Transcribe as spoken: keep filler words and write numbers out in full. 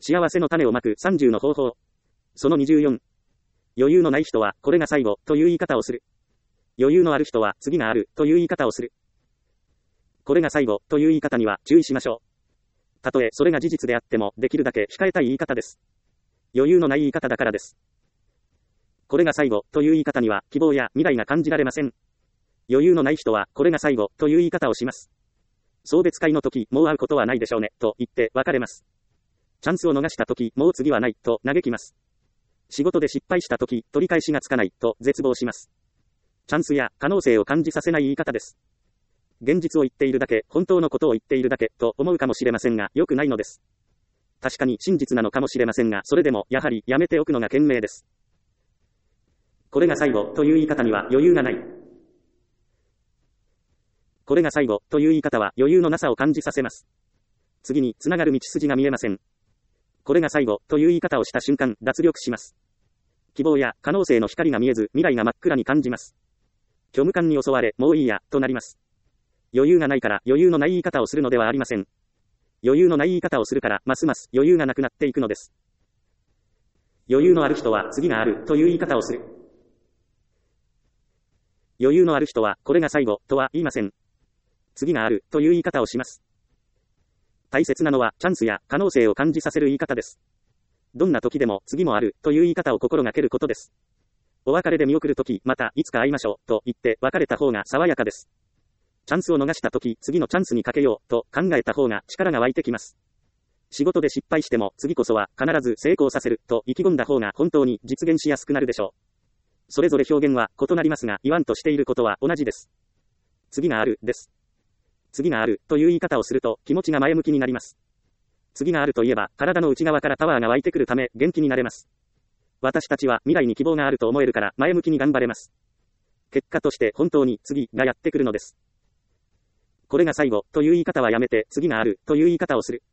幸せの種をまくさんじゅうの方法。そのにじゅうよん。余裕のない人は、これが最後、という言い方をする。余裕のある人は、次がある、という言い方をする。これが最後、という言い方には、注意しましょう。たとえ、それが事実であっても、できるだけ控えたい言い方です。余裕のない言い方だからです。これが最後、という言い方には、希望や未来が感じられません。余裕のない人は、これが最後、という言い方をします。送別会の時、もう会うことはないでしょうね、と言って別れます。チャンスを逃した時、もう次はない、と嘆きます。仕事で失敗した時、取り返しがつかない、と絶望します。チャンスや可能性を感じさせない言い方です。現実を言っているだけ、本当のことを言っているだけ、と思うかもしれませんが、良くないのです。確かに真実なのかもしれませんが、それでも、やはり、やめておくのが賢明です。これが最後、という言い方には余裕がない。これが最後、という言い方は余裕のなさを感じさせます。次に、つながる道筋が見えません。これが最後、という言い方をした瞬間、脱力します。希望や可能性の光が見えず、未来が真っ暗に感じます。虚無感に襲われ、もういいや、となります。余裕がないから余裕のない言い方をするのではありません。余裕のない言い方をするから、ますます余裕がなくなっていくのです。余裕のある人は次がある、という言い方をする。余裕のある人は、これが最後、とは言いません。次がある、という言い方をします。大切なのは、チャンスや可能性を感じさせる言い方です。どんな時でも、次もある、という言い方を心がけることです。お別れで見送るとき、また、いつか会いましょう、と言って別れた方が爽やかです。チャンスを逃したとき、次のチャンスにかけよう、と考えた方が力が湧いてきます。仕事で失敗しても、次こそは必ず成功させる、と意気込んだ方が本当に実現しやすくなるでしょう。それぞれ表現は異なりますが、言わんとしていることは同じです。次がある、です。次がある、という言い方をすると、気持ちが前向きになります。次があるといえば、体の内側からパワーが湧いてくるため、元気になれます。私たちは未来に希望があると思えるから、前向きに頑張れます。結果として本当に次がやってくるのです。これが最後、という言い方はやめて、次がある、という言い方をする。